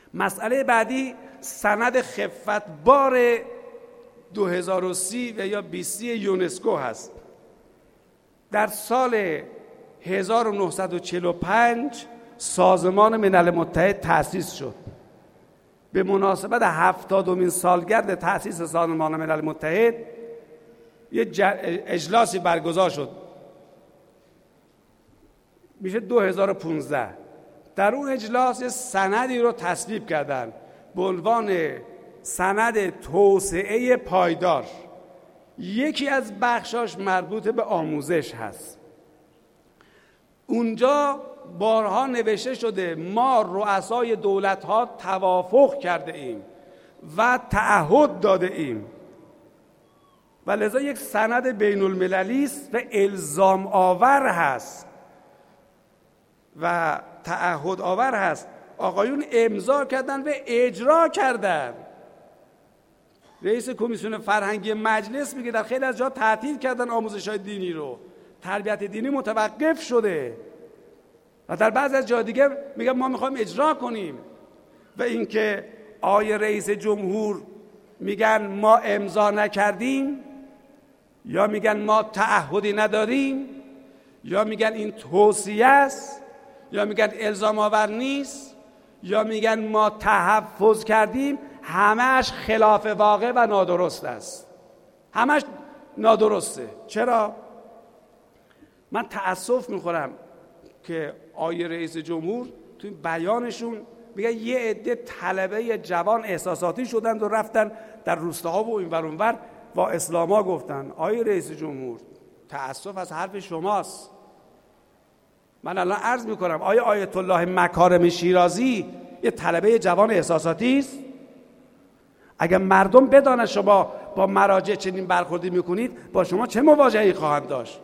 مسئله بعدی سند خفت بار 2030 و یا 20 یونسکو هست. در سال 1945 سازمان ملل متحد تأسیس شد. به مناسبت 70مین سالگرد تأسیس سازمان ملل متحد یه اجلاسی برگزار شد، میشه 2015. در اون اجلاس یه سندی رو تصویب کردن به عنوان سند توسعه پایدار. یکی از بخشاش مربوط به آموزش هست. اونجا بارها نوشته شده ما رؤسای دولت‌ها توافق کرده ایم و تعهد داده ایم و لذا یک سند بین المللی است و الزام آور هست و تعهد آور هست. آقایون امضا کردن و اجرا کردن. رئیس کمیسیون فرهنگی مجلس میگه در خیلی از جا تعطیل کردن آموزش‌های دینی رو، تربیت دینی متوقف شده و در بعضی از جا دیگه میگن ما میخوایم اجرا کنیم. و اینکه آقای رئیس جمهور میگن ما امضا نکردیم، یا میگن ما تعهدی نداریم، یا میگن این توصیه است، یا میگن الزام آور نیست، یا میگن ما تحفظ کردیم، همش خلاف واقع و نادرست است. همش نادرسته. چرا؟ من تأسف میخورم که آقای رئیس جمهور توی بیانشون میگن یه عده طلبه جوان احساساتی شدند و رفتن در روستاها و اینور اونور با اسلاما گفتن. آقای رئیس جمهور تأسف از حرف شماست. من الان عرض میکنم آیا آیت الله مکارم شیرازی یه طلبه جوان احساساتی است؟ اگر مردم بدانند شما با مراجع چنین برخوردی میکنید، با شما چه مواجهه‌ای خواهند داشت؟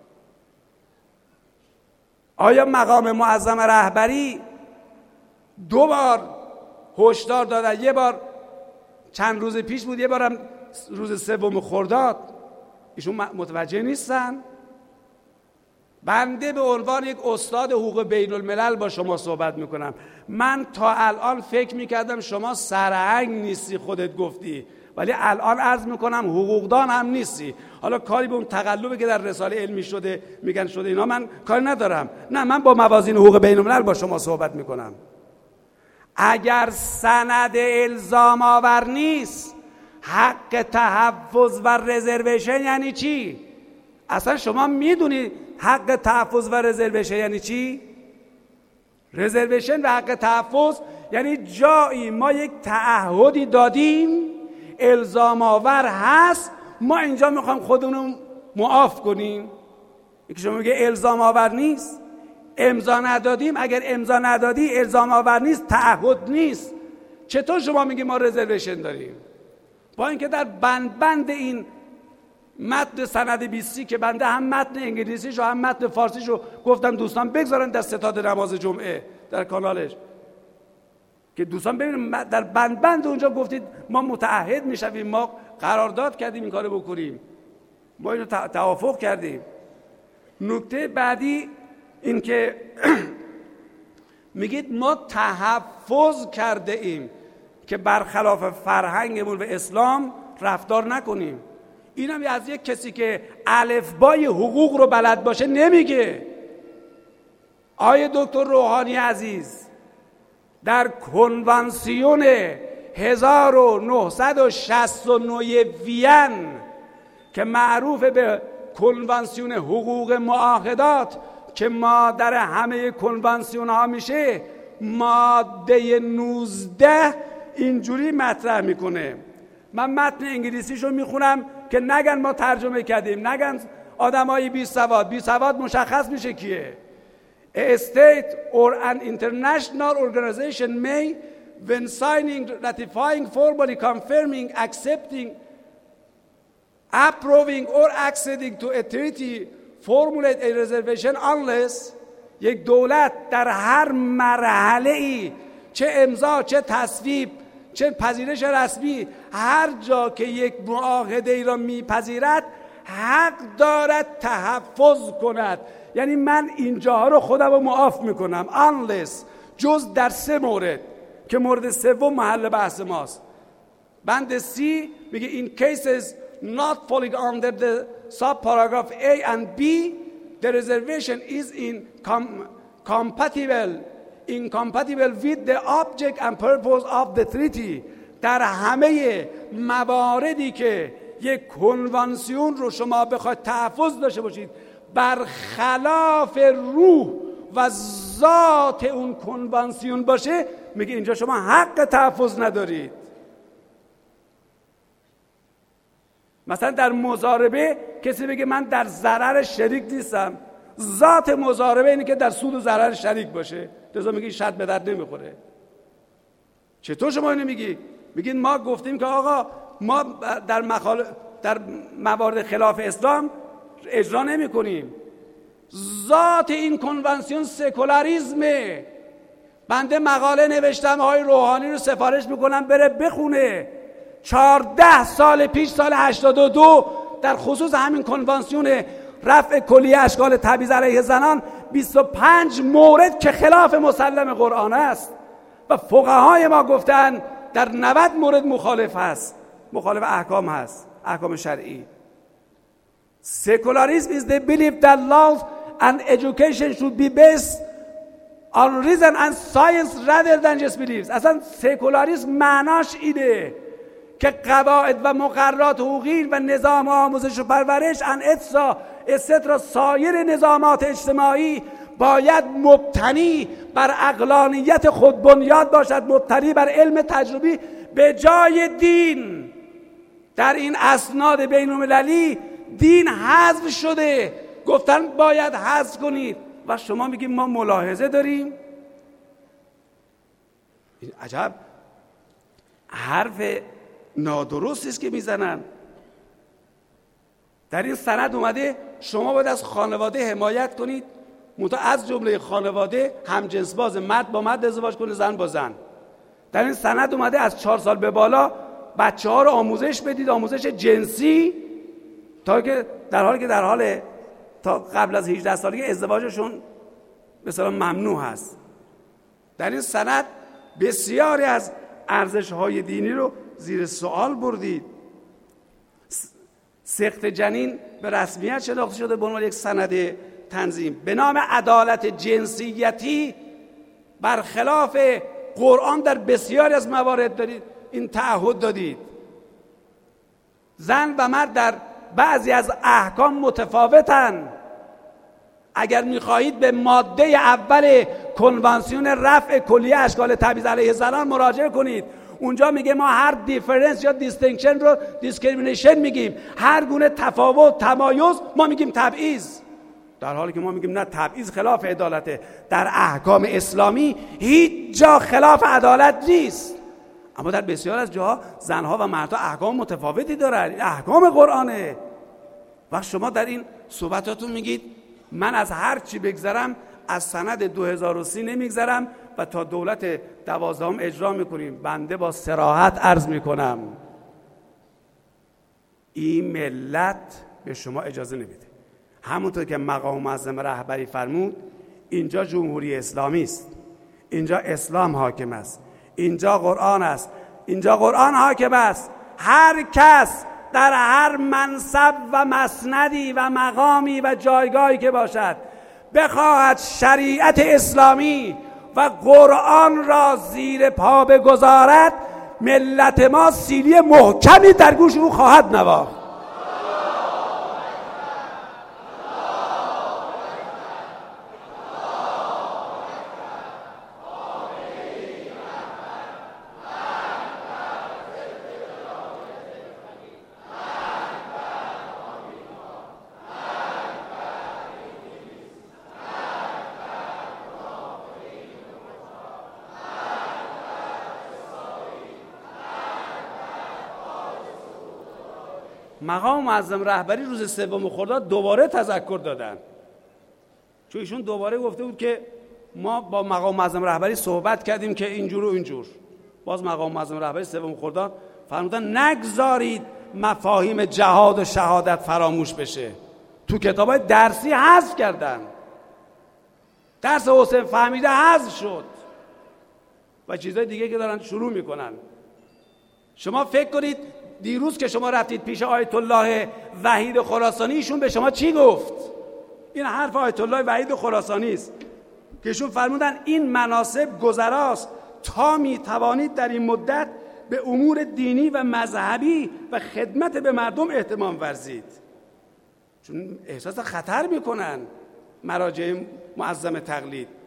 آیا مقام معظم رهبری 2 بار هشدار دادن، یه بار چند روز پیش بود، یه بارم روز 3 خرداد، ایشون متوجه نیستن؟ بنده به عنوان یک استاد حقوق بین الملل با شما صحبت میکنم. من تا الان فکر میکردم شما سرهنگ نیستی، خودت گفتی، ولی الان عرض میکنم حقوقدان هم نیستی. حالا کاری به اون تقلبی که در رساله علمی شده میگن شده اینا من کاری ندارم. نه، من با موازین حقوق بین الملل با شما صحبت میکنم. اگر سند الزام آور نیست، حق تحفظ و رزرویشن یعنی چی؟ اصلا شما میدونی حق تحفظ و رزرویشن یعنی چی؟ رزرویشن و حق تحفظ یعنی جایی ما یک تعهدی دادیم، الزام آور هست، ما اینجا میخوایم خودمون معاف کنیم. یکی شما میگه الزام آور نیست، امضا ندادیم. اگر امضا ندادی الزام آور نیست، تعهد نیست، چطور شما میگی ما رزرویشن داریم؟ با اینکه در بند این متن سند 20 که بنده هم متن انگلیسیشو هم متن فارسیشو گفتم دوستان بگذارن در ستاد نماز جمعه در کانالش که دوستان ببینیم، در بند اونجا گفتید ما متعهد میشویم، ما قرارداد کردیم این کارو بکنیم، ما اینو توافق کردیم. نکته بعدی این که میگید ما تحفظ کرده ایم که برخلاف فرهنگمون و اسلام رفتار نکنیم. اینم از یک کسی که الفبای حقوق رو بلد باشه نمیگه. آیه دکتر روحانی عزیز در کنوانسیون 1969 وین که معروف به کنوانسیون حقوق معاهدات که مادر همه کنوانسیون ها میشه، ماده 19 اینجوری مطرح میکنه. من متن انگلیسیشو میخونم که نگن ما ترجمه کردیم، نگن آدمای بی سواد مشخص میشه کیه. A state or an international organization may, when signing, ratifying, formally confirming, accepting, approving or acceding to a treaty, formulate a reservation unless یک دولت در هر مرحله‌ای، چه امضا، چه تصویب، چه پذیرش رسمی، هر جا که یک معاهده ای را میپذیرد حق دارد تحفظ کند. یعنی من اینجاها رو خودم رو معاف میکنم unless، جز در 3 مورد. که مورد سوم محل بحث ماست. بند C میگه in cases not falling under the subparagraph A and B the reservation is incompatible with the object and purpose of the treaty. در همه مواردی که یک کنوانسیون رو شما بخواید تحفظ داشته باشید برخلاف روح و ذات اون کنوانسیون باشه، میگه اینجا شما حق تحفظ ندارید. مثلا در مضاربه کسی بگه من در ضرر شریک نیستم، ذات مضاربه اینه که در سود و ضرر شریک باشه، لذا میگه شرط به درد نمیخوره. چطور شما اینو میگی؟ میگین ما گفتیم که آقا ما در موارد خلاف اسلام اجرا نمی کنیم. ذات این کنوانسیون سکولاریزمه. بنده مقاله نوشتم، آقای روحانی رو سفارش میکنم بره بخونه. 14 سال پیش، سال 82 در خصوص همین کنوانسیون رفع کلیه اشکال تبعیض علیه زنان 25 مورد که خلاف مسلم قرآن است و فقهای ما گفتن در 90 مورد مخالف هست، مخالف احکام هست، احکام شرعی. Secularism is the belief that laws and education should be based on reason and science rather than just beliefs. اصلا سکولاریسم معناش اینه که قواعد و مقررات حقوقی و نظام آموزش و پرورش etc. سایر نظامات اجتماعی باید مبتنی بر عقلانیت خود بنیاد باشد، مبتنی بر علم تجربی به جای دین. در این اسناد بین المللی دین حذف شده، گفتن باید حذف کنید و شما میگیم ما ملاحظه داریم. این عجب حرف نادرستی است که میزنن. در این سند اومده شما باید از خانواده حمایت کنید، منتها از جمله خانواده همجنس باز، مرد با مرد ازدواج کنه، زن با زن. در این سند اومده از 4 سال به بالا بچه ها رو آموزش بدید، آموزش جنسی، تا در حال تا قبل از 18 سالگی ازدواجشون مثلا ممنوع هست. در این سند بسیاری از ارزش‌های دینی رو زیر سوال بردید. سقط جنین به رسمیت شناخته شده به عنوان یک سند تنظیم. به نام عدالت جنسیتی برخلاف قرآن در بسیاری از موارد دارید این تعهد دادید. زن و مرد در بعضی از احکام متفاوتن. اگر میخواهید به ماده اول کنوانسیون رفع کلیه اشکال تبعیض علیه زنان مراجعه کنید. اونجا میگه ما هر دیفرنس یا دیستینکشن رو دیسکریمینیشن میگیم، هر گونه تفاوت، تمایز ما میگیم تبعیض، در حالی که ما میگیم نه، تبعیض خلاف عدالته. در احکام اسلامی هیچ جا خلاف عدالت نیست، اما در بسیار از جاها زنها و مردها احکام متفاوتی دارن، این احکام قرآنه. و شما در این صحبتاتون میگید من از هر چی بگذرم از سند 2030 نمیگذرم و تا دولت 12 اجرا میکنیم. بنده با صراحت عرض میکنم این ملت به شما اجازه نمیده. همونطور که مقام معظم رهبری فرمود اینجا جمهوری اسلامی است، اینجا اسلام حاکم است، اینجا قرآن است، اینجا قرآن حاکم است. هر کس در هر منصب و مسندی و مقامی و جایگاهی که باشد بخواهد شریعت اسلامی و قرآن را زیر پا بگذارد، ملت ما سیلی محکمی در گوش او خواهد نواخت. مقام معظم رهبری روز 3 خرداد دوباره تذکر دادن، چون ایشون دوباره گفته بود که ما با مقام معظم رهبری صحبت کردیم که اینجور و اینجور. باز مقام معظم رهبری 3 خرداد فرمودن نگذارید مفاهیم جهاد و شهادت فراموش بشه. تو کتابای درسی حذف کردن، درس حسین فهمیده حذف شد. و چیزهای دیگه که دارن شروع میکنن. شما فکر کنید دیروز که شما رفتید پیش آیت الله وحید خراسانی، ایشون به شما چی گفت؟ این حرف آیت الله وحید خراسانی است که ایشون فرمودن این مناسب گذراست تا میتوانید در این مدت به امور دینی و مذهبی و خدمت به مردم اهتمام ورزید. چون احساس خطر میکنن مراجع معظم تقلید.